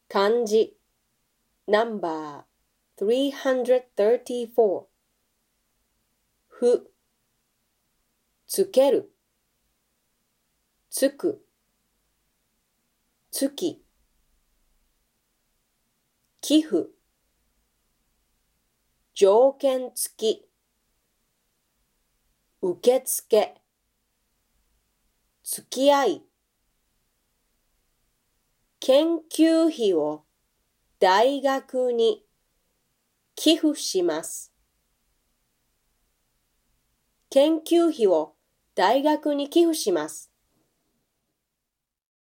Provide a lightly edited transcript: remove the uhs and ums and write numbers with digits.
漢字 No.334 ふ、つける、つく、つき、寄付、条件付き、受付、付き合い、研究費を大学に寄付します。研究費を大学に寄付します。